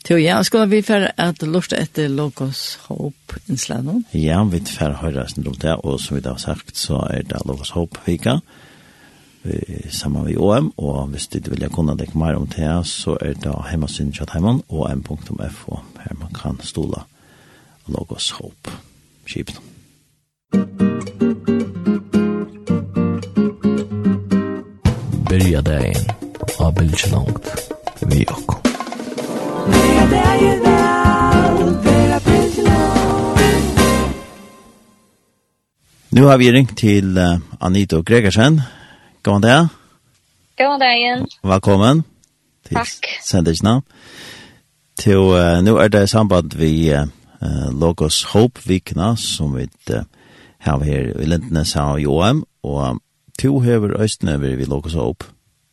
Jag skulle vi för att lusta efter Logos Hope inslagen. Ja, vi får höra sen om det, och som vi har sagt så är det Logos Hope vika. Samma vi OM, och hvis du vill kunna lägga mer om det så är det hemmasyn chatheiman om.fo här man kan stola Logos Hope. Skipen. Börja dagen av Bilgelångt vi och. Nu har vi ringt till Anita Gregersen. God dag. God dagen. Velkommen til sendisene. Nu er det samband vi Logos Hope-vikene som vi har her i Lindenes av Joam, og to hever østene vi Logos Hope.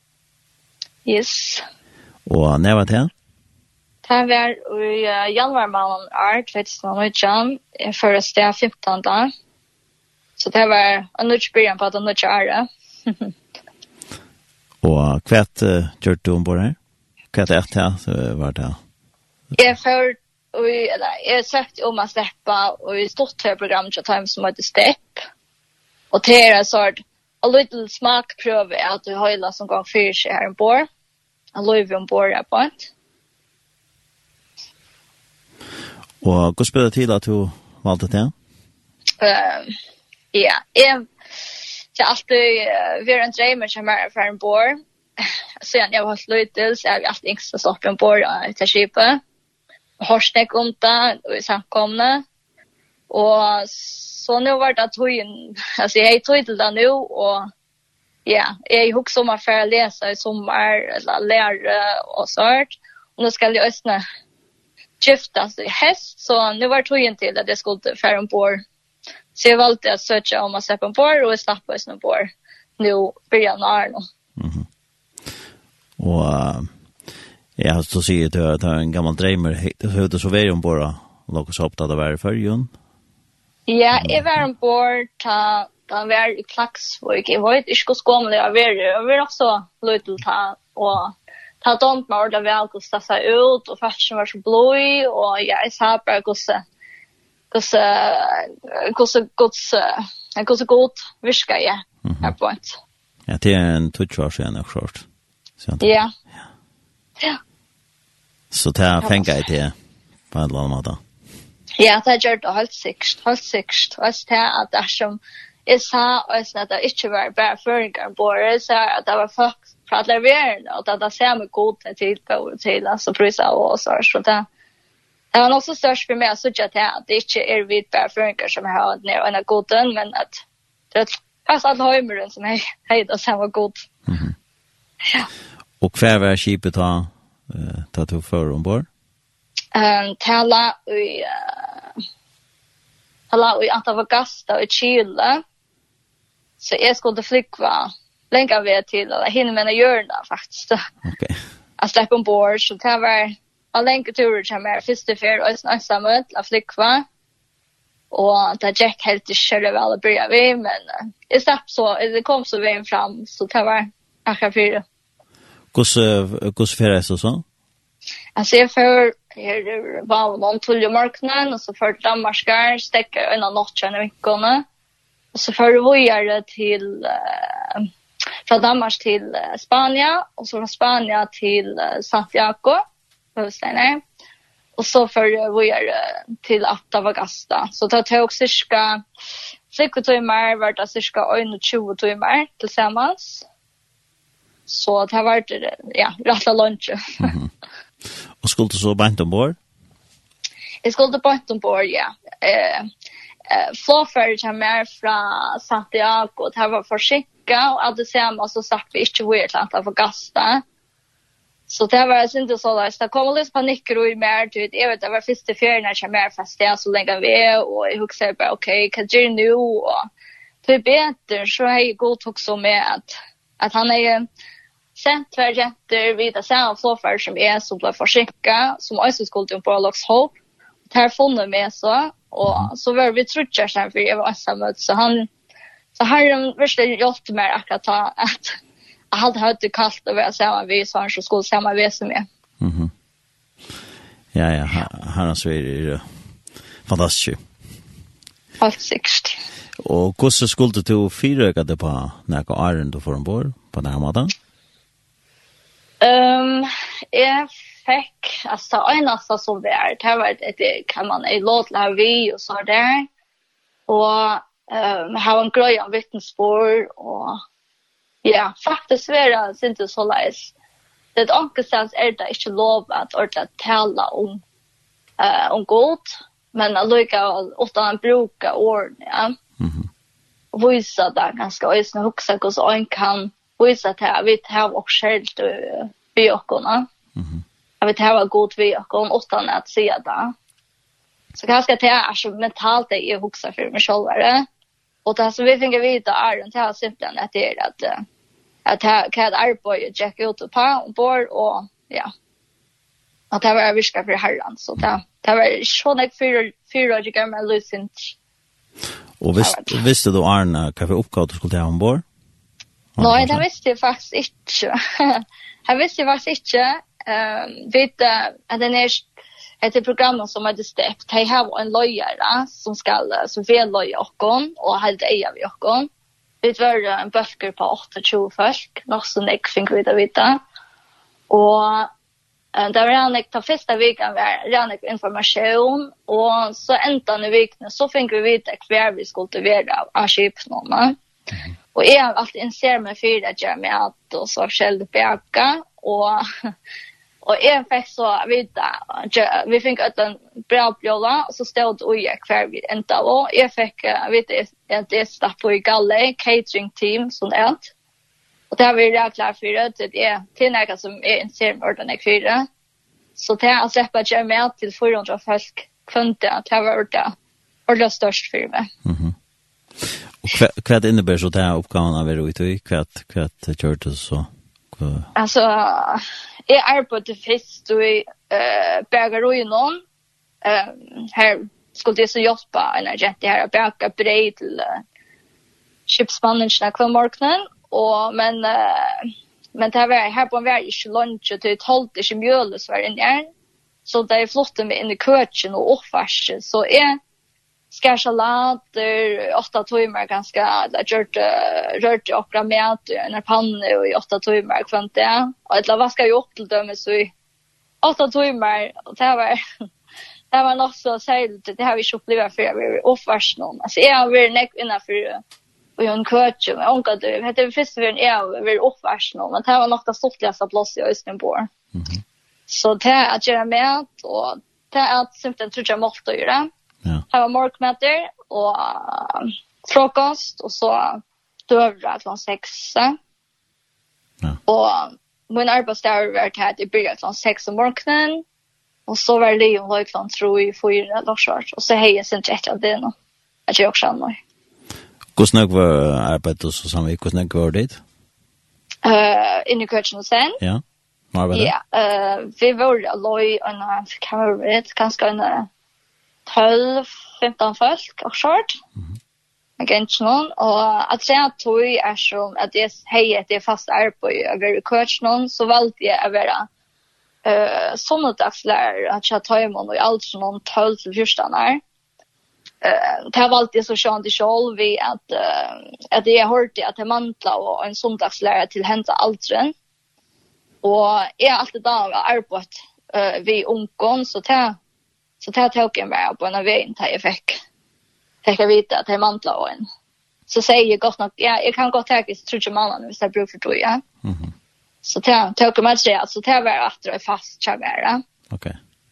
Yes. Og når var det? Det var i januar måneden 2019, for å stå 15. Så det var en nødvendig på det nødvendige. Og hva gjør du ombord her? Hva det var det? Jeg søkte om å slippe og i stort program til Time som heter Step. Og det er en sort en liten smakprøve at du høyler som gang fyrer seg her ombord. En løyve ombord her på et. Og hva spiller det til at du valgte det? Ja, jag alltid en drömmer som är för en bor. Sen jag var slutet så jag alltid inte stoppa en bor till skipet. Horsnek om det och i samkomna. Och så nu var det tojen. Alltså jag tog till det nu och ja, jag hugg som att för läsa i sommar eller lära och sånt. Och nu ska jag ösna giftas i häst, så nu var tojen till att det skulle för en bor. Så jag valde att söka om att släppa en bor och slappa oss en bor. Nu börjar när då. Och jag så säger du att en gammal drömmer hur det så var om bara Logos Hope att vara för Jon. Ja, jag var en bor ta var i Klaxvik. Jag vet inte hur skomlig jag var. Jag var också lite ta och ta dont med det väl kosta sig ut och fashion var så blåig och jag sa bara hur gott viskar jag här på ett. Ja, det är en touchvar sen och short. Ja. Så det här fänger jag till på en eller annan måte. Ja, det gör det helt sikt. Och det är att det som jag sa och att det inte var bara föringar på så att det var folk för levera och att det ser med god tid på till alltså prisa och så där. Det var också störst för mig att säga att det inte är vid bara föringar som har en god men att det fast alla höjmeren som är höjda samma god. Ja. Och kvar var skipet ta till för ombord? Tala i Antofagasta i Chile. Så jag skulle flyga länge vid till eller hinna med hjörna faktiskt. Okej. Jag släppte ombord så det var en länge tur som är första för och snart att flyga. Och det gick helt i själva väl att börja vid men jag slapp så det kom så vägen fram så det var akkurat för. Hur färdas det så? Alltså jag var någon tullmarknaden och så för Danmark stäcka en av natten i veckorna. Och så för vi till från Danmark till Spanien och så från Spanien till Santiago. Och så för vi till Antofagasta. Så det tog cirka 6 timmar var det cirka 21 timmar tillsammans. Så det har varit rätt lunch. Och skulle du så bant ombord? Jag skulle bant ombord, ja. Flåfärd som är från Santiago, det var förskickat och att det samma så sagt vi inte var till Antofagasta. Så det var inte så att det kom lite panik i mer tid. Jag vet det var första fjärden som är fast det så länge vi och jag huxade bara okej, kan du nu och det är bättre så är jag god också med att han är sent tvärjätter vid det samma flåfärd som är som blev förskickat som också skulle på Logos Hope. Det här funnet med så och så var vi trutchar sen för jag var samma så han värsta hjälpt mig att ta att jag hade hört det kallt och vara samma vi så han skulle samma väsen med. Ja, han är fantastisk. Helt sikkert. Og hvordan skulle du fyrøke det på nære åren du får ombord på denne måten? Jeg fikk, altså, øyneste som det var et, kan man i lov til å ha vi og så der. Og ha en grøy om vittnesbord, og ja, faktisk være, synes jeg så leis. Det er ankestens det ikke lov at ordentlig tale om god, men allikevel utan å bruke ordene, ja. Visa det ganske øyne hukse hvordan øyn kan visa til at vi tar og skjelt vi åkene. At vi tar god vi åkene utan at si det. Så ganske til er så mentalt det jeg hukse for meg selv. Og det som vi finner videre er det er simpelthen at det er at hva er arbeid jeg ut på ombord, og ja. At det var virka for herren. Så det var sånn jeg fyrer ikke gammel løsint. Og visste du, Arne, hva for oppgave du skulle ta ombord? Nei, det visste jeg faktisk ikke. Jeg visste faktisk ikke. Vet at den et program som heter STEP. De har en løyere som vil løye okken, og helt eier vi okken. Det var en bølger på 28 folk, nok som jeg fikk vite. Og det var rannig til første viken var rannig informasjon, og så enda i vikene så fikk vi vite hver vi skulle være av skipnåene. Og jeg har alltid inser meg for at jeg med at og så skjeldet bjerke, og jeg fikk så vite, vi fikk en bra bjøla, og så stod det ui hver vi enda, og jeg fikk vite at jeg slapp på i Galle, catering team, sånn et. Og det har vi rett klar for det, det er tilnægget som jeg inser meg ordentlig for det. Så det har slippet jeg med til 400 folk kunde at det var ordentlig størst for meg. Og hva innebærer så det oppgaven av å være ute i? Hva gjør du så? Altså, jeg arbeidde først i Bergerøyene. Her skulle jeg så hjelpe en agent her å berge breid til skipsmannene hver morgenen. Men det var her på en vei ikke lunsj, og det holdt ikke mjøles var inn her. Så de flottet meg inn i køtjen og oppvarsel. Så jeg skar salater, 8 timer ganske, rørte okra med en panne i 8 timer, kvant det. Og jeg vasket jo opp til dem så i 8 timer, og det var nok så særlig, det har vi ikke opplevd før vi var oppvarsel. Altså jeg har vært nekk innenfor og en køtje, men onka du, det første for en jeg var oppvarsel, men det var nok det stortligste plass i Østenborg. Så det er at gjøre med, og det er at simpelthen tror jeg måtte gjøre. Det var morgenmøter, og frokost, og så døvre kl. 6. Og min arbeidsdag var til at jeg begynte kl. 6 om morgenen, og så var det jo kl. 3-4 dagsvart, og så har jeg sendt etter det nå. Jeg tror også noe. Hvordan var arbeidet så sammen? Hvordan var det? Inne i køtjen og sen? Ja, hva var det? Ja, vi var løy ganske en 12-15 folk og skjort. Og at jeg tog er som at jeg har et fast arbeid å være i køtjen, så valgte jeg å være sommerdagslærer, at jeg tar imot i alt sånn 12-14 år. Det har alltid så skjønt i selv vi at jeg hørte at jeg mantlet og en søndagslærer til hente alderen. Og jeg har alltid da arbeidet ved ungen, så det tok jeg meg på en av veien til jeg fikk vite at jeg mantlet og en. Så sier jeg godt nok, ja, jeg kan godt tenke så tror jeg mannen hvis jeg bruker for tog, ja. Så det tok jeg meg til det, så det var etter å fast kjærmere. Ok.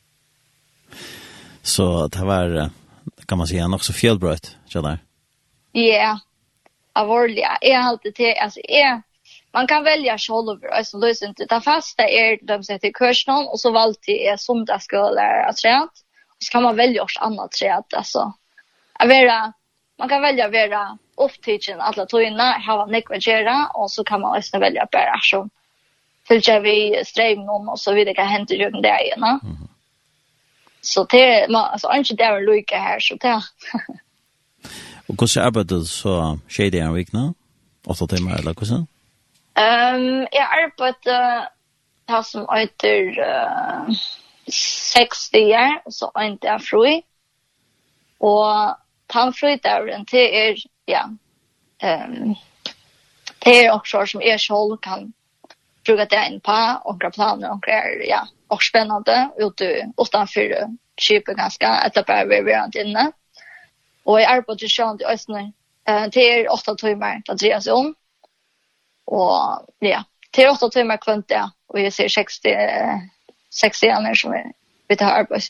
Så det var kan man säga också fjällbröt så där. Ja. Alvorligt. Jag har alltid till alltså man kan välja själv alltså lösen till det fasta de sätter kursen och så valde jag söndagsskola att träna. Och så kan man välja också annat träd alltså. Man kan välja vara upptagen alla toina ha nekvagera och så kan man också välja bara så fylla vi strävan och så vidare kan hända ju där igen. Så det alltså inte där lika här så det. Och hur ser arbetet så shady en week nu? 8 timmar eller hur så? Jag arbetar som heter 6 dagar och så inte jag fri. Och tandfröjden till ja. Det är också som själv kan bruka det in på och planer och ja, och spännande utanför köpa ganska ett par variant inne. Och jag arbetar sjön till Östern. Det 8 timmar att dra sig om. Och ja, det 8 timmar kvant ja. Och jag ser 60 år som vi tar arbete.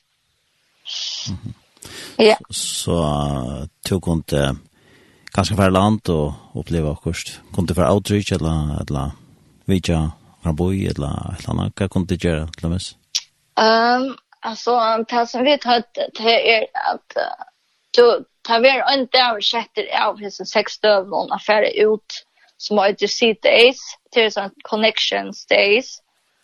Ja. Så tog inte kanske för land och uppleva kurs. Kunde för outreach eller vilja raboi eller annat kan kunde göra lämmes. Alltså det som vi tar det är att du tar vi inte översätter av hela 6 någon affär ut som heter C-days till sån connections days.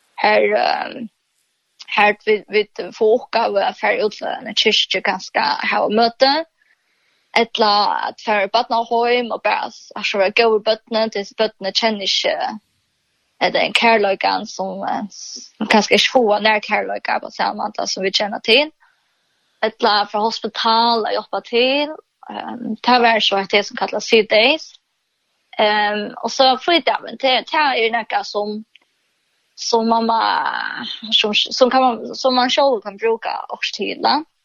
Här vi får åka och affär ut en kyrka ganska ha möte. Ettla att för barna hem och bara alltså jag går barnen till barnen känner inte det en kärlekan som kanske är få när kärleka på samma sätt som vi känner till. Ettla för hospital och jobba till. Det var så att det som kallas C-days. Och så fridagen det är ju något som mamma som man själv kan bruka också till.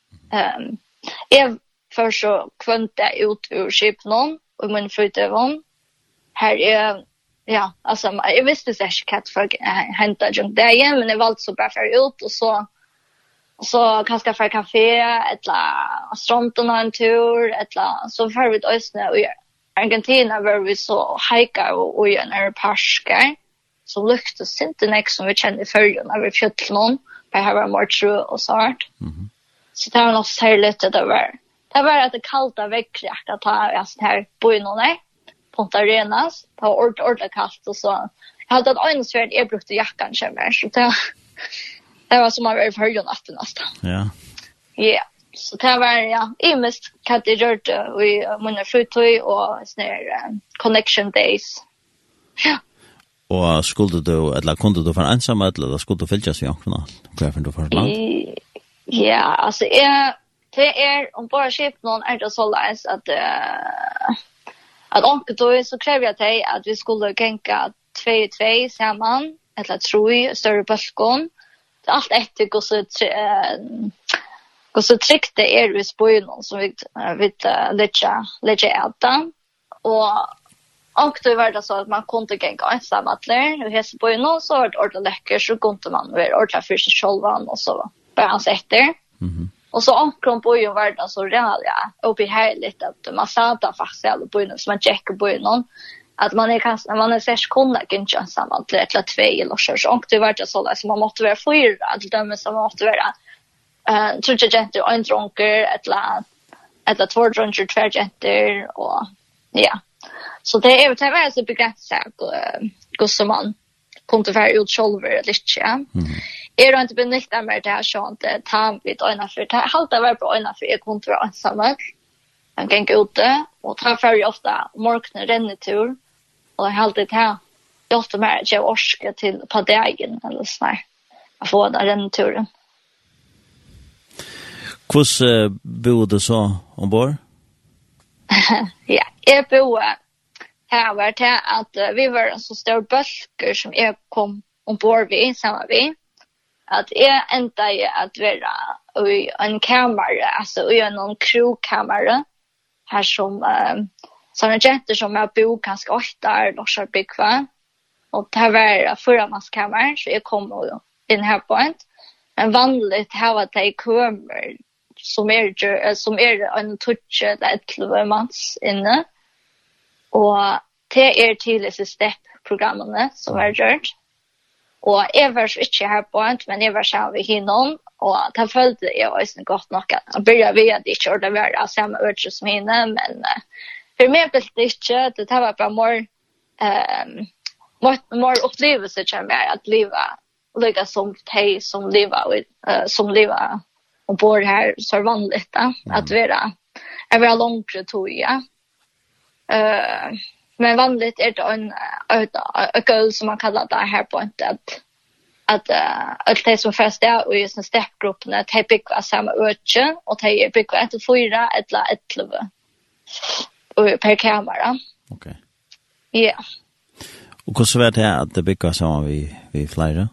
För så kvanta ut ur skipnon och min fritövon. Här är ja, alltså jag visste inte att folk hämtar junk där men det var alltså bara för ut och så kanske för kafé eller stranden en tur eller så för vi ösnä och Argentina var vi så hika och i en park så luktas inte nästa som vi kände förr när vi fjöt någon på här var mortru och sånt. Så det var nog särskilt det var. Det var att det kalta väckjakt att ta alltså här bojnorna på arenas på ordentligt kallt och så. Jag hade ett önsvärd jag brukade jackan kämmer så det var som man var för ju natten nästan. Ja. Ja. Så det var ja, i mest kan det göra det i mina fritid och såna connection days. Ja. Och skulle du eller kunde du för ensam eller skulle du följa sig också? Kvar för du för land? Ja, alltså det är om bara skip någon är det så läs att onkel då så kräver jag dig att vi skulle tänka 2 samman eller 3 större balkon. Allt efter går så tryckt det är vi spår någon som vi lägga äta och då var det så att man kunde gänga ensam att lära och hälsa på någon så var det ordentligt läcker så kunde man vara ordentligt för sig själv och så bara hans efter. Och så omkring på ju var det så real ja uppe här lite att man satt fast alla på någon som man checkar på någon att man är kanske man är sex kunder inte ensam att lära 2 eller så och det var det så där som man måste vara 4 att döma som måste vara tror jag inte en drunker eller 2 drunker 2 jenter och ja. Så det är väl så begränsat gå som man kunde vara ut själv lite ja. Är det inte benytta med det här sånt ta vid ena för det halta var på ena för jag kunde vara ensam. Jag kan gå ute och träffar ju ofta morgonen rennetur och jag halta det här jag ofta med jag orskar till på dagen eller så där. Jag får den renneturen. Hur bor du så ombord? Ja, jag bor här var det att vi var en så stor bölker som jag kom ombord vid samma vid. Att jag ända att vara i en kammare, alltså i en krogkammare här som sådana jenter som jag bor ganska ofta är lossar byggva. Och det här var 4-manskammare så jag kom in här på en. Men vanligt här var det kommer som är en touch eller 11 mans inne. Och det är till step-programmen som är gjort. Och jag var inte här på en, men jag var sammen med hinnom. Och det följde jag också gott nog att jag började vid att inte orda vara samma öde som henne. Men för mig blev det inte, det var bara mer upplevelse som är att leva lika som de som lever ombord här så är vanligt att vara långt tog ja. Men vanligt är det en öl som man kallar det här på att att allt det som först är i en steppgrupp när de bygger samma öde och de bygger ett 4 eller 11 per kamera. Okej. Ja. Och hur svårt är att det bygger samma vi flera?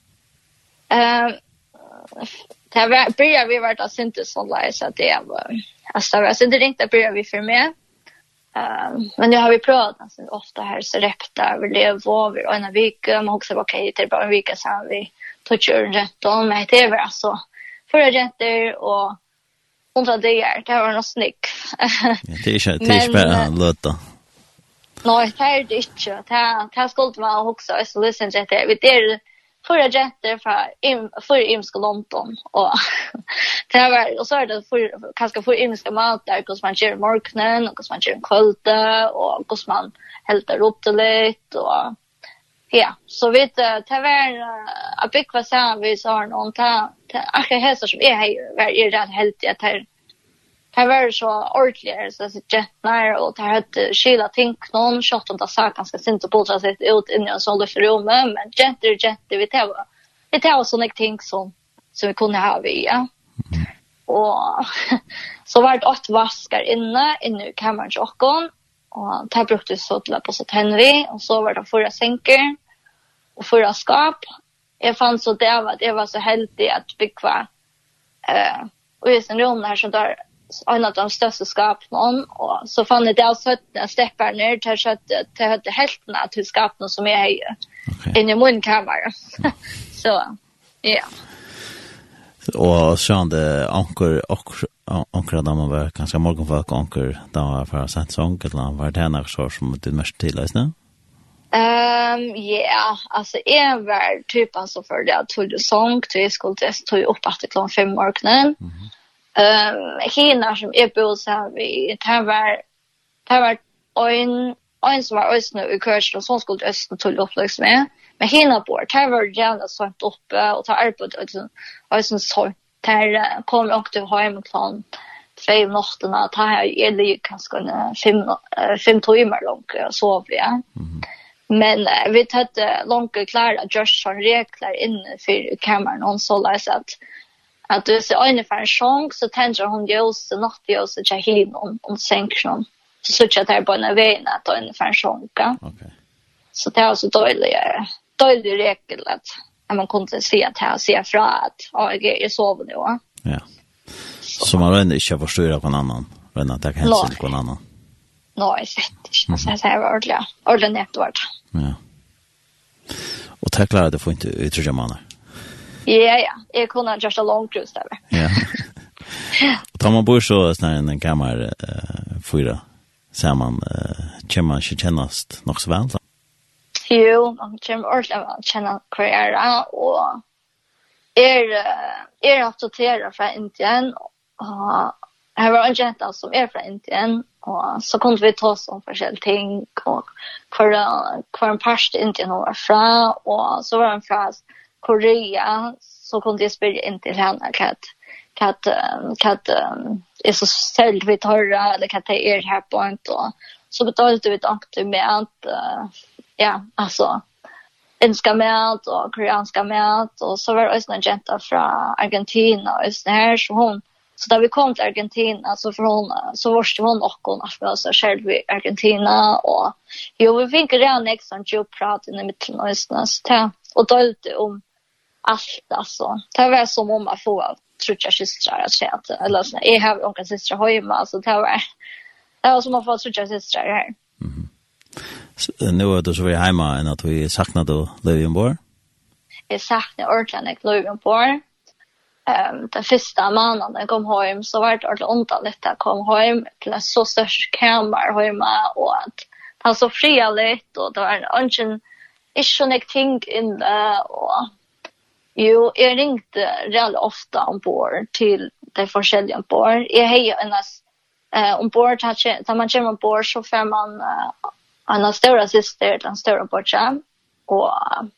Det börjar vi vart att inte så läsa att det var alltså det inte börjar vi för med. Men nu har vi pratat alltså ofta här så repta vi lever över en vecka men också okej det är bara en vecka sen vi touchar rätt om men det var alltså förra rätter och 100 dagar det var något snick. Det är bara låta. Nej, det är det inte. Det skulle man också så lyssna till det. Vi är förra rätter för imska London och det var och så är det för imska mat där hur man gör morgonen och hur man gör kvällen och hur man häller upp det lite och ja så vet det var a big vad sa vi så har någon ta hästar som är rätt helt att det var så ordentligt så att jättnar och det hade skila ting någon shot och det sa ganska sent och påta sig ut in i en sån rum men jätte vi det var såna ting som vi kunde ha vi ja. Och så var det 8 vaskar inne i kameran och det brukade så till på så tänvi och så var det 4 sänker och 4 skap. Jag fann så det var så heldigt att bygga och i sin rum där så där en av de största skapen och så fann det alltså att steppar ner till att hälften av skapen som är här in i min kammare. Så ja. Och så det ankor där man var ganska morgonfolk ankor där var för sent sång eller var det några sort som det mest till läsna? Ja, alltså en var typ alltså för det att tog sång till skoltest tog upp att klockan 5 morgonen. Hina som är på så vi det var en som var östnu i kurs och sån skulle östnu till upplös med. Men hina på det var gärna sånt uppe och ta arbete och så där kom jag till hem klockan 2 natten ta här är det kanske 5 timmar långt sov jag. Men vi hade långt klara just som regler inne för kameran och så läs att du ser ungefär en chans så tänder hon ljus och nattljus och hin om sänker så att det är bara en väg att ungefär en chans. Okej. Så det är så dålig regel att man kunde se att här ser fra att jag sover nu. Ja. Så man rör inte förstår på en annan. Men att det kan hända på en annan. Nej, sätt. Så här var det. Ordentligt vart. Ja. Och tack klara det får inte uttrycka manar. Ja. Jag kunde just a long cruise där. Ja. Och tar man bor så när en kammare 4 så man man ska kännas nog så väl. Jo, man kommer ordentligt att känna karriära och rapporterar från Indien och här var en jenta som från Indien och så kunde vi ta oss om olika ting och kvar en past i Indien var från och så var en från Korea så kunde jag spela in till henne att är så sälj vi torra eller att det är här på en och så betalade vi aktivt med att ja, alltså indiska mat och koreanska mat och så var det också en jenta från Argentina och så här så där vi kom till Argentina så varste hon och att vi också själv i Argentina och vi fick redan extra djupprat i mitten av Östern och talte om allt alltså. Det var som om man får trutcha systrar att säga att eller så jag har en syster hemma så det var som att få trutcha systrar här. Nu är det så vi är hemma än att vi saknade Lövenborg. Jag saknade ordentligt Lövenborg. Den första månaden jag kom hem så var det ordentligt underligt att komma hem till en så störst kammare hemma och att det var så friligt och det var inte ting inne och jo, jag ringde rätt ofta ombord till de forskjellige ombord. Jag har ombord, när man kommer ombord så får man en stora syster, en stora bortskärm. Och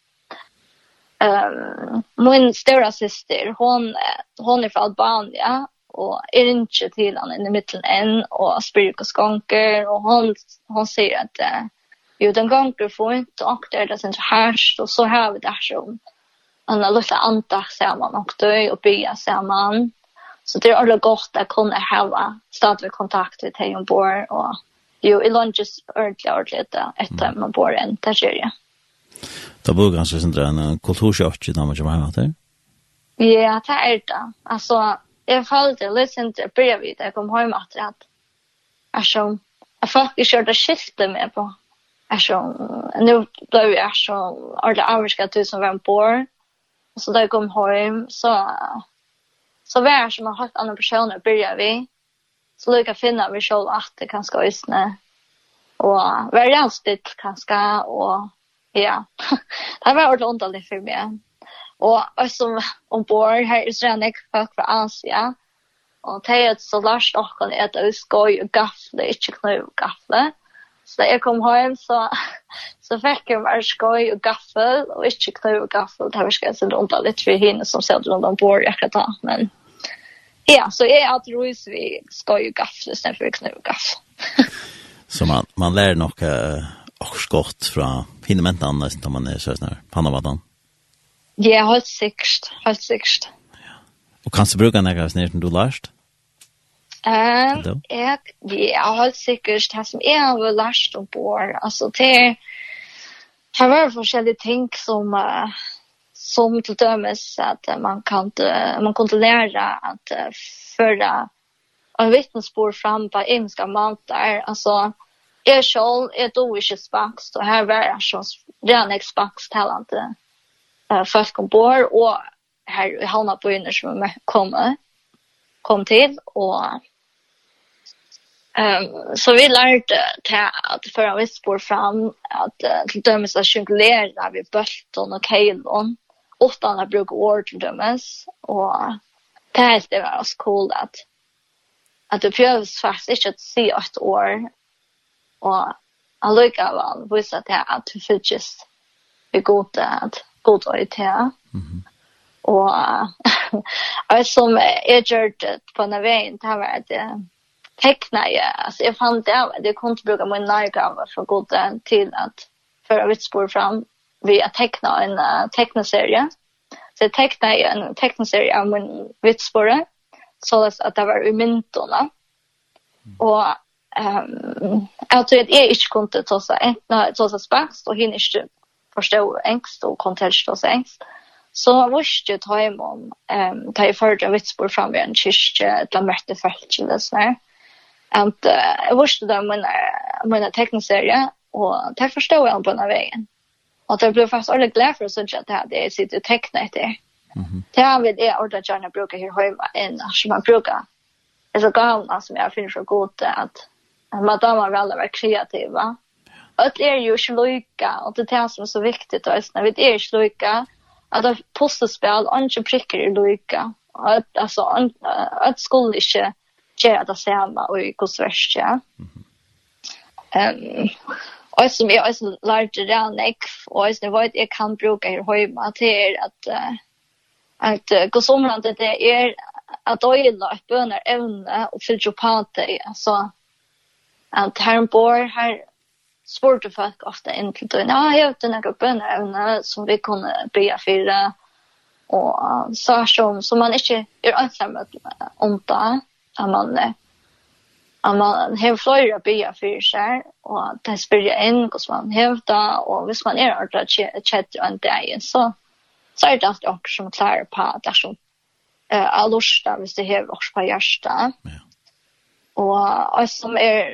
min stora syster, hon är från Albania och är inte till henne i mitten än och spyr och skonker och hon säger att jo, den gånger får inte och det är det inte härst och så har vi det som har lite andakt samman och dö och bya samman. Så det är alldeles gott att kunna ha stadig kontakt med dig ombord. Och jo, i lunches ordentligt efter man bor en tertiarie. Det bor ganska en kulturchock när man kommer hem till. Ja, det är det. Alltså, jag följde lite bredvid jag kom hem att alltså, jag faktiskt körde skifte med på. Alltså, nu blev jag så ordentligt avskat som var ombord. Så då jag kom hem så var det som har haft andra personer börjar vi. Så lycka finna vi själv att det kanske ösne. Och var rävstigt kanske och ja. Det var ordentligt underligt för mig. Och som ombord här i Srenik folk från Asia. Och det är så lärst och kan äta skoj och gaffle, inte kniv och gaffle. Så när jag kom hem så fick jag bara skoj och gaffel och inte kniv och gaffel. Det var ganska underligt för henne som ser runt ombord jag kan ta. Men ja, så är alltid roligt vi skoj och gaffel istället för kniv och gaffel. Så man lär nog också gott från hinnementan när man är så här pannavadan. Ja, helt säkert. Ja. Och kan du bruka några snär som du lärst? Ja, helt säkert. Det som jag har lärt ombord. Alltså det var forskjellige ting som till dömes att man kunde lära att föra en vittnesbord fram på engelska matar. Alltså, jag själv är då inte spaks, och här var jag så redan spaks-talande folk ombord, och här i Halmaböjner som kom till, och så vi lärde att föra vittnesbord fram att till dömes att jonglera vid bölton och kejlon utan att bruka ord till dömes, och det var så cool att det behövs faktiskt inte att se ett år, och allikevel visa till att du faktiskt är god och i det. Och som jag gjorde på den vägen, det var att teckna. Alltså jag fann det kunde inte bruka min närgave för god till att föra vittnesbord fram via att teckna en tecknaserie. Så jag tecknade en tecknaserie av min vittnesbord, så att det var i myntorna. Och jag tror att jag inte kunde ta sig spaks, och hinner inte förstå ängst och kunde inte ta sig ängst. Så visste jag ta imom, ta i förra vittnesbord fram vid en kyrka, ett mörkte fält eller sådär. Jag visste det mina tecknaserie, och det förstod jag på den här vägen. Och det blev faktiskt ordentligt glad för att jag sitter och tecknar det. Det här vill jag ordentligt gärna bruka här hemma än som man brukar. Det är så galna som jag finner så god att madamma vill vara kreativa. Och det är ju slöjka, och det är det som är så viktigt. När vi är slöjka, att det är pussespel och inte prickar i slöjka. Alltså, att skulle inte göra det samma och i kursverset. Och som jag också lärde redan, och som jag kan bruka här hemma, det är att godsområdet det är att öjla ett bönar ävne och fylla på det. Alltså, att här bor här spurte folk ofta in till det. Ja, jag vet några bönar ävne som vi kunde be för, och så som man inte är ensam om det. Att man har flera be för sig, och det spyr in hos man hävda, och hvis man är ordentligt kjett en dag, så är det alltid också som klarar på att det är som allusta hvis det har också på hjärsta. Och som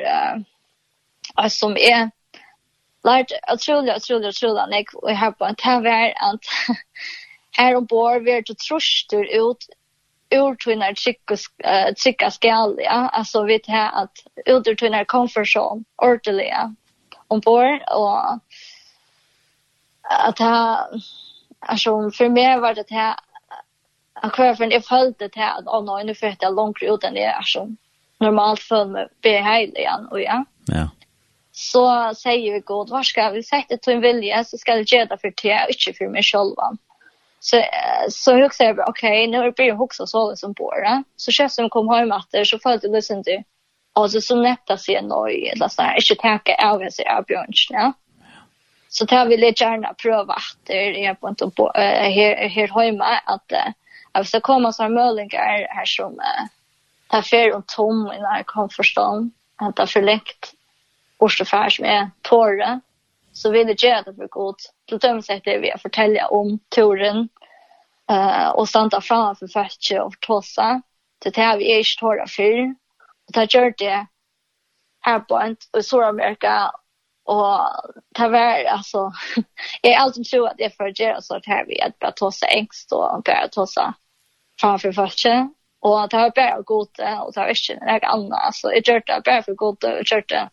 är lärt otroligt och jag har på en tavär att här ombord vi är till tröster ut ur tunnar trycka skalliga, alltså vi tar att ur tunnar comfort ordentliga ombord, och att alltså för mig var det här att för jag följde det här och nu för jag långt ut än det är som normalt för mig behejligen, och ja. Så säger vi god, var ska vi sätta till en vilja, så ska det göra för det, inte för mig själva. Så jag säger okej, nu blir det också så som bor. Så känns som kom hem efter, så följde jag lyssna till, alltså som nätta sig nöj, eller så här, inte tänka av sig av brunch, ja. Så det vill jag gärna pröva att det är på inte här hemma att jag ska komma så möjligheter här som tar för och tom i när komfortzon att det förläckt årsfär som är torre så vill det göra det för gott. Till döms att det vi fortälja om turen och stanna framför färstet och tossa. Det här vi är inte torra för. Och det gör det här på en Sydamerika och det var alltså jag alltid tror att det för att göra så här vi att bara tossa ängst och bara tossa framför färstet. Och det var bara gott och det var inte något annat. Så jag gör det bara för gott och jag gör det.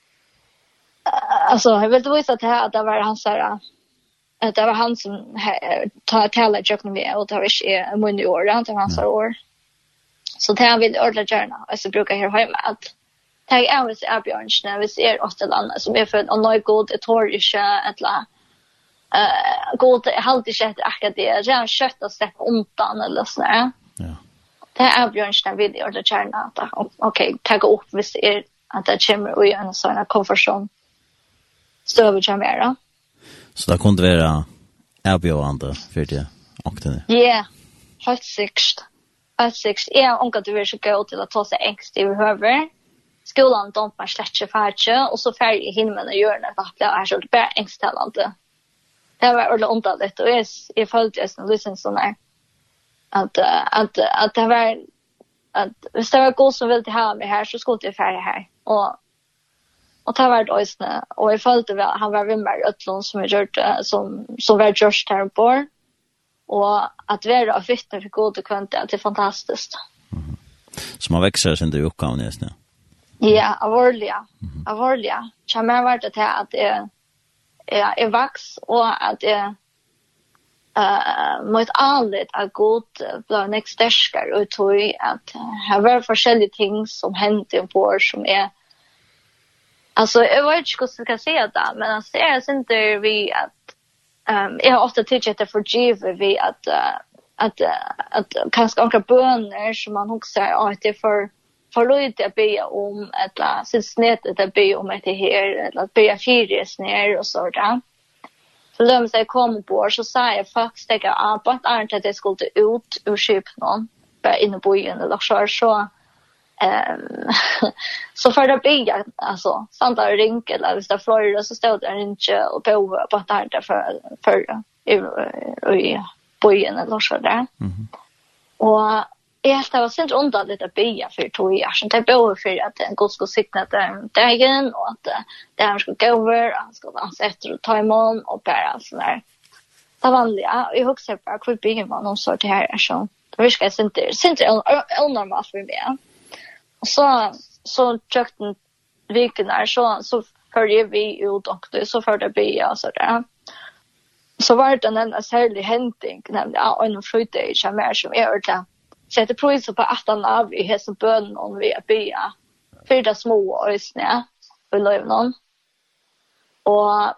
Alltså jag vill visa att det var hans här att det var han som talade jag med och det var inte mun i år, det var hans år. Så det han vill ordla gärna. Alltså brukar jag ha med att det ärvis avgörande när vi ser åt ett land som är för och något god ett år inte eller god halt inte att akademier redan kött och släppa undan eller så där. Ja. Det är avgörande när vi ordla gärna att okej, ta upp hvis det är att det kommer och en sån här konversion. Stöver jamera. Så det kunde vara avgörande för det och det. Ja, helt sikt. Helt sikt. Jag ångar du vill gå till att ta sig ängst i behöver. Skolan dumpar släckte färdigt och så färg i himlen och gör det att det är så det bara ängställande. Det var ordentligt underligt och jag följde just en lyssning sån här. Att det var att hvis det var god som ville ha mig här så skulle jag färdig här. Och det var det också. Och jag följde väl han var vimmar Ötlund som jag gjorde som var just här på. Och att vara av vittne för god och kvant det är fantastiskt. Mm. Så man växer sin det uppgåvan nästan. Ja, avordliga. Jag har varit det här att jag vax och att jag mot anledning att god blev näst stärskare och tog att här var forskjellige ting som hände på som är alltså jag vet inte hur jag ska säga det men alltså det är inte vi att jag har ofta tyckt att förgiva vi att kanske några böner som man också att det för lite att be om eller snett att be om det här eller att be fyres ner och så där. Så när jag kom på så sa jag faktiskt att jag inte att det skulle ut ur skypen bara inne på byen eller så för det blir alltså Santa ring eller hvis det Florida så stod det inte och på att det för i byen eller så där. Och jag var sent undan lite bya för 2 år sedan. Det var för att en god skulle sitta där dagen och att det han skulle gå över, han skulle dansa efter och ta imorgon och bara sån där. Det vanliga. Jag huxar bara hur bygger man någon sort här är så. Det viskar inte onormalt för mig. Och så kökten viken så följer vi ut och så för det bya och så där. Så var det en särskild händning nämligen en fröjd som är det. Sätter pris på att han av i hela bön om vi är bya. För det små och ösnä och lövnon. Och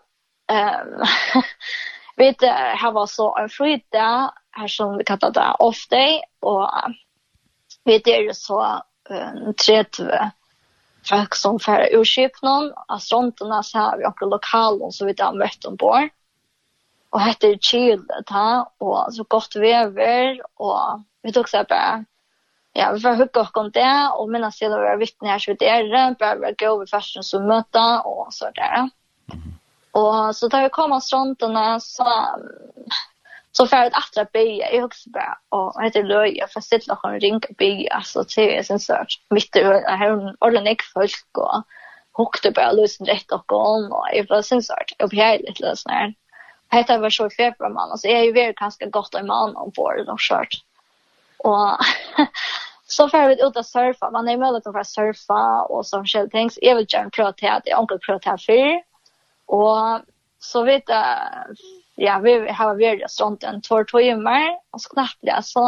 vet du, här var så en fröjd här som vi kallar det off day och vet det är så 30 folk som färre urskipnon av stronterna så har vi också lokalen som vi har mött ombord. Och heter Childet här och så gott väver och vi tog så bara ja, vi får hugga oss om det och medan jag var vittne här så det är bara gå över färsen som möta och så där. Och så tar vi komma stronterna så för att attra bya jag också bara och heter Löja för sitt lag en ringa bya så till är sen så mitt här ordentligt folk och hukte bara lösen rätt och jag var sen så upp här lite lösnar. Det var så februari man alltså jag är ju väldigt ganska gott en man ombord och kört. Och så får vi ut att surfa. Man är möjligt att surfa och så själv tänks. Jag vill gärna prata att jag onkel prata för. Och så vet ja, vi har varit i stronten 2 timmar och så knappt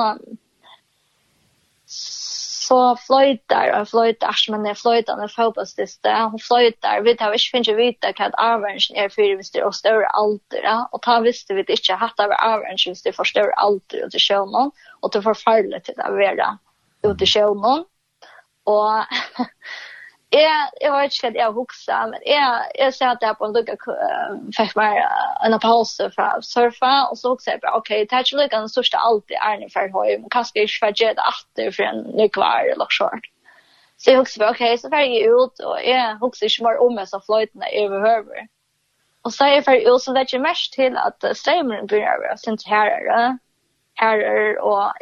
så flöjtar men det flöjtar fotbollsdista hon flöjtar vi har inte finns vita vad orange är för visst det är större alter och ta visste vi inte hatt av orange visst det för större alter och det show någon och det för farligt att vara ute show någon och jag vet inte att jag huxar, men jag ser att det på en lucka fick mig en paus för att surfa och så huxar jag okej, det är inte lika den största alltid är ni för höj, men kanske inte för att göra det att för en nykvar eller short. Så jag huxar okej, så färg jag ut och jag huxar inte mer om jag så flöjterna över. Och så är jag färg ut så det är mest till att stämmen börjar sin herrar och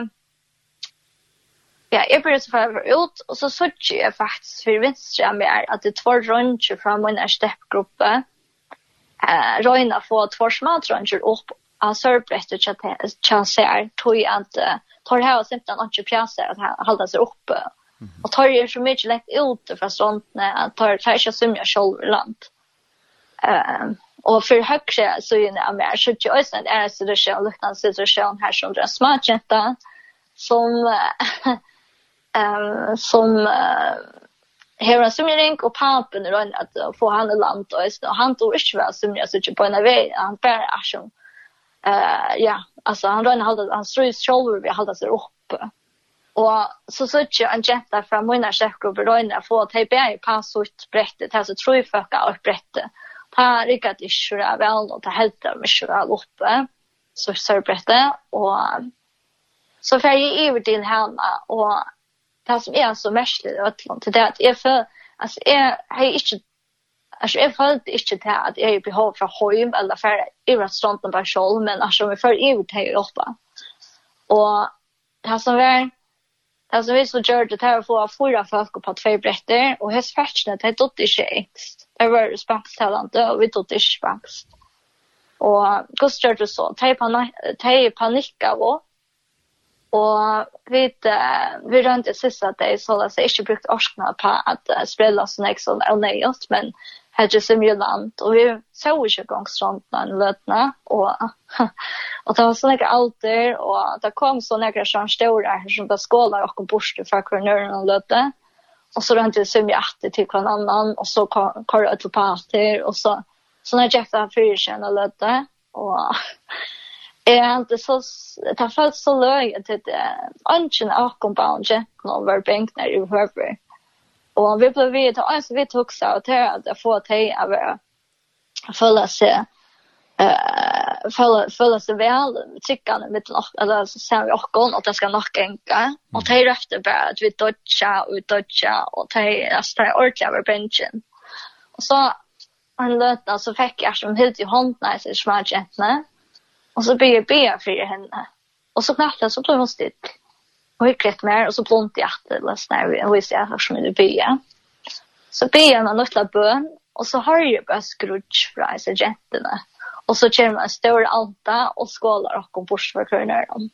jag började så för ut och så såg jag faktiskt för vänstra med att det två runder från min steppgruppe röjna få två små runder upp av sörbrett och chanser tog att tar det här och simpelt inte pjäser att hålla sig uppe och tar ju så mycket lätt ut från strånten att tar inte summa själv i land och för högre så är det mer så jag är en situation liknande situation här som den smartjänta som har en sumring och papen runt att få han i land och han tog inte väl sumra så på en väg han bara som alltså han runt han strös shoulder vi hade sig uppe och så en jetta från mina chefgrupp runt få ta i pass ut brettet här så tror jag fucka upp brettet ta rikat i sjura väl och ta helt med sjura uppe så brettet och så för jag över till henne och det som är så märkligt till det att jag för alltså jag följde inte till att jag är behov för hem eller för i restauranten på själv men alltså vi för över till Europa och det som vi så gör det här för att fyra folk på två bretter och häst färdsnet det är inte ext det var spansktalande och vi tog inte spansk och just gör det så ta panika och vi rönte sista det så att jag inte brukt orskna på att spela sån exon och nejot men hade som ju land och vi såg ju gångstrånten lötna och det var så några alter och det kom så några sån stora som där skålar och borste för kornören och lötte och så rönte som jag att till någon annan och så kör ut på parter och så när jag tar fyrkärn och lötte och inte så det falt så löjligt att anchen akkombound någon var bänk när du hörde och vi blev vid alltså vi tog så att få till att följa sig väl tyckan med eller så sen vi och det ska nog enka och det efter bara att vi dodja och det är ordentligt över bänken och så han löt så fick jag som helt i hand när så smartjänta och så be för henne och så knappt så blev hon still och gick rätt mer och så blont jag att när vi ser här som det be så be jag en liten bön och så har jag bara skrutch från så jättarna och så kör man stor alta och skålar och kom bort för körner dem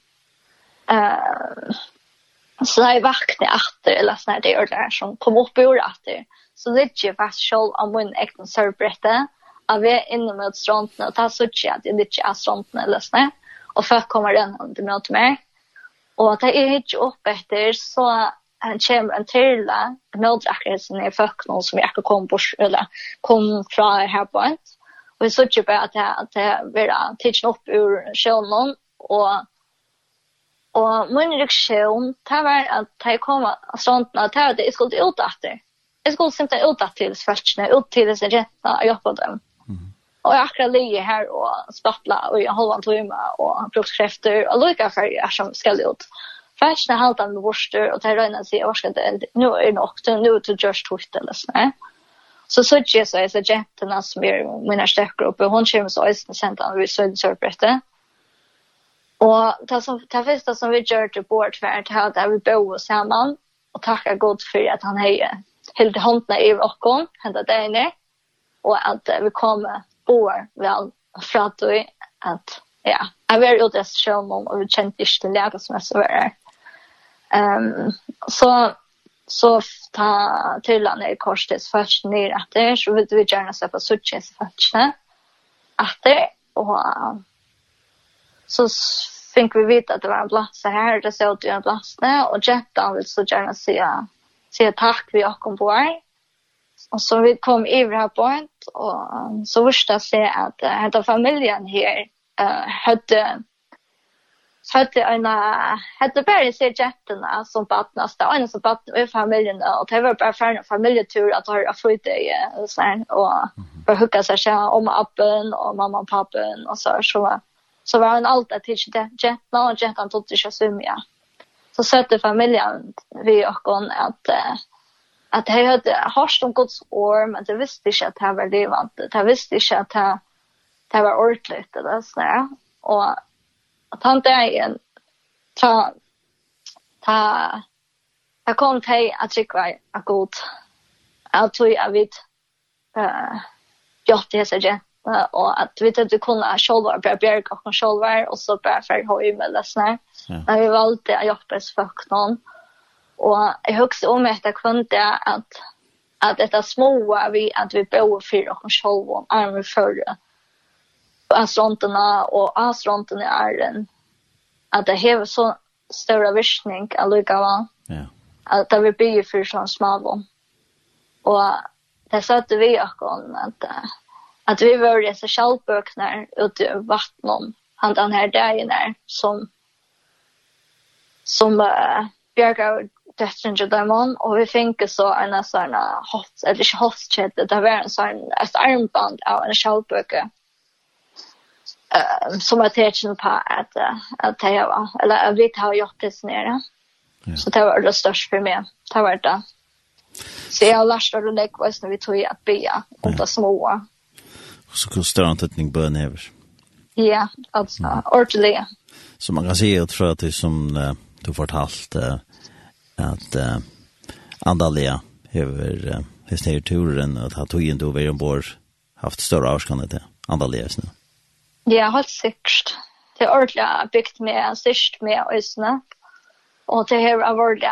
så jag vaknade efter eller när det är där som kom upp ur efter så det är fast själv om min egen serbrette av vi inne med strånten och ta så att det inte är strånten eller snä och för kommer den under mot mig och det är inte upp efter så han kommer en trilla nödräckelsen i föknon som jag kom bort eller kom från här på ett och vi såg ju bara att det var tidsen upp ur sjön och min reaktion det var att jag kom strånten att det skulle ut efter jag skulle simpelthen ut till svärtsna ut till dessa rätta och jobba dem och jag akkurat ligger här och spattla och jag håller en timme och brukskräfter och lika färger som ska ut. Först när haltar med borster och tar röjna sig och ska det nu är nog nu till just twist eller så. Så jag så är så jättarna som är mina steppgrupp och hon kommer så är sent att vi så surbrette. Och det första som vi gör till bord för att där vi bor samman och tacka Gud för att han har helt handen i rocken hända där inne och att vi kommer år väl för att jag var ute att köra och vi kände inte läge som jag så var så ta till när korstes först ner att det så vill vi gärna se på suches först att det och så fick vi veta att det var en plats här det såg ut en plats där och Jettan vill så gärna säga tack vi har kommit på här. Och så vi kom över här på ett och så visste jag att hela familjen här hade hade bara se jätterna som badnas där en som badnar i familjen och det var bara för en familjetur att ha fritid sen och för hooka sig om appen och mamma och pappan och så var han alltid till jätterna och jättan tog sig svimma. Så sätter familjen vi och att jag hade hört om Guds år men det visste inte att det var levande. Det visste inte att det var ordentligt eller så och att han där ta kom till att trycka att god att jag vet gjort det så igen och att vi inte kunna själva bara bjärga och själva och så bara för höj med läsnar. Men vi valde att jobba för någon och jag huxade om att jag kunde att detta små att vi bor för och själva armar förra astronterna och astronterna är att det har så stora visning allugava. Ja. Att det vill bli för sån små. Och det satte vi också att vi var det så självböknar ute i vattnet. Han den här dagen där som bjärgar döttrarna demon och vi fick så en sån hot eller hotchet det var en sån ett armband av en självböcker. Som att tecken på att det var eller att vi har gjort det nere. Ja. Så det var det största för mig. Det var det. Så jag lärde det när vi tog att bya om det små. Och så kostar han tättning bön över. Ja, alltså ordentligt. Så man kan se jag tror att det som du fortalt att andaliga över historien att ha tog in då vi ombord haft större avskande det andaliga nu. Ja, helt säkert. Det är ordentligt byggt med styrst med ösna. Och det här har varit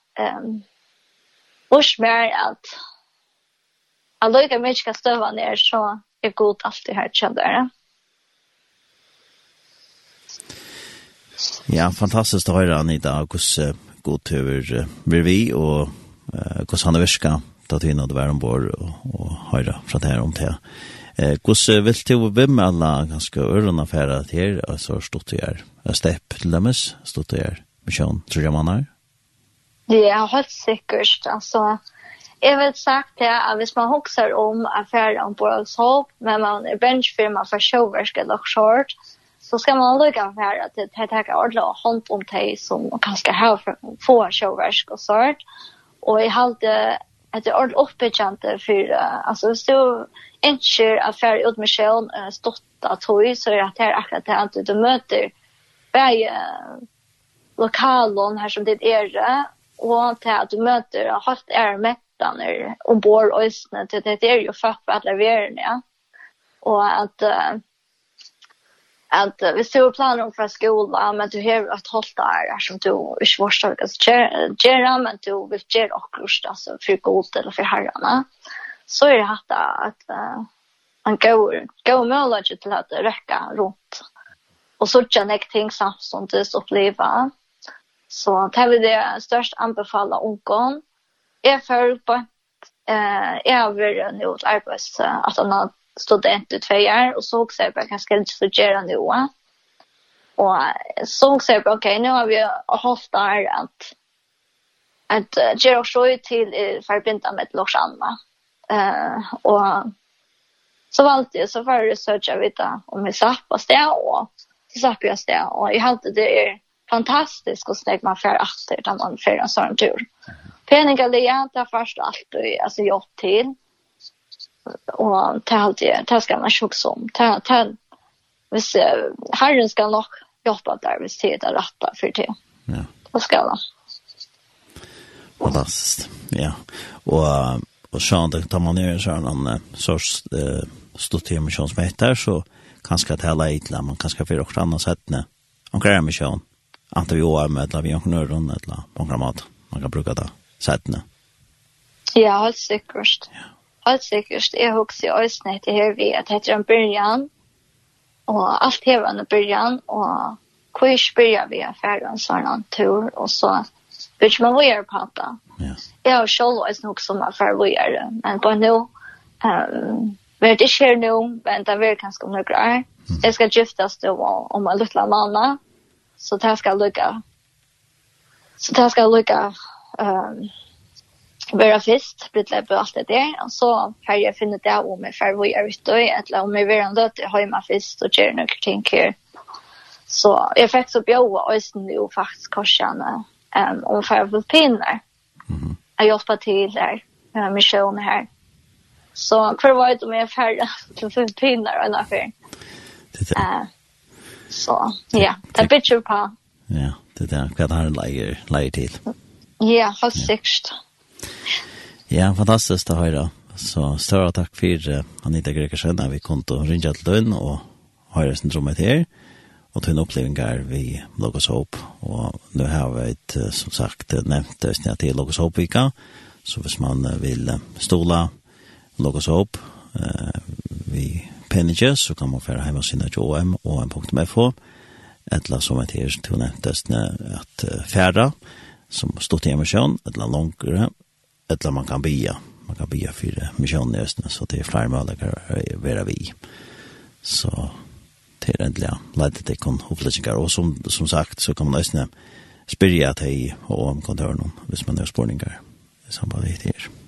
mer att alla lika mycket ska stöva ner så är god alltid här tjändare. Ja, fantastiskt att höra Anita hur god tur vi och hur han viska att vi nådde var ombord och höra från det här om det. Hur vill du vem alla ganska örona färra till er? Alltså stått det här stepp till dömes? Stått det här mission, tror jag man har? Ja, helt säkert. Alltså, jag vill sagt det att hvis man hoxar om affären om Boralshop, men man är benchfirma för showverk eller short, så ska man lugga affären till att ta ordentligt hånd om dig som kanske har få showverk och sort. Och jag hade ett ordentligt uppbyggande för, alltså hvis du inte affär ut med själv stotta tog så är det akkurat det att du möter varje lokalen här som det är och till att du möter halt mättaner ombord och östnet det är ju för att leverera och att vi står planer för skola men du har att hålla där som du inte förstår att göra men du vill göra också alltså för god eller för herrarna så är det att man går möjligt till att räcka runt och så tjänar ting samtidigt uppleva. Så det vill det störst anbefalla ungdom. Jag för på jag vill nu arbets att han student i 2 år och så också jag kanske inte studera nu. Och så också okej, nu har vi haft där att göra så till förbinda med Lorsanna. Och så valde så var det researcha vita om vi sappas det och så sappas det och jag hade det är fantastiskt och snägg man för efter när man för en sån tur. Penningalia tar först allt alltså jobb till och ta ska man sjuka som ta hvis herren ska nog jobba där vid sidan rätta för det. Ja. Vad ska man? Fantastiskt. Ja. Och så då tar man ner så en sorts mission som heter så kanske att hela itla man kanske för också annat sätt när man kräver mission att vi år med att vi har nörron eller programmat man kan bruka det sätten. Ja, helt säkert. Helt säkert. Jag också i ösnet det här vi att heter en början och allt här var en början och quiz börjar vi affären sån tur och så vet man vad jag pratar. Ja. Jag har själv nog som affär vad är men på nu men det sker nu men det är kanske några grejer. Jag ska giftas då om en liten manna. så det ska lukka. Så det ska lukka vara fest, brytla på allt det där. Och så har jag funnit det om jag får vi är ute eller om jag vill ändå att hemma fest och göra några ting här. Så jag fick så bjöa östen nu faktiskt korsarna om för pinnar. Jag jobbar till där mission här. Så kvar var det om jag färdig till pinnar och en affär. Så ja, det bitcher på. Ja, det där kan han lägger till. Ja, har sikt. Ja, fantastiskt att höra. Så stora tack för Anita Gregersen när vi kunde ringa till den och höra syndromet här. Och till en upplevingar vi Logos Hope. Och nu har vi som sagt nämnt snart till Logos Hope-vika. Så hvis man vill stola Logos Hope vi penninger, så kan man fære hjemme sinne til om.fo. Eller som et her til nevntest at fære, som stod til emisjon, eller langere, eller man kan bya. Man kan bya for misjonen i Østene, så det er flere muligheter å være vi. Så det er endelig ledet det kan opplysninger. Og som sagt, så kan man Østene spyrre til om kontoren, hvis man har spårninger i samband med det her.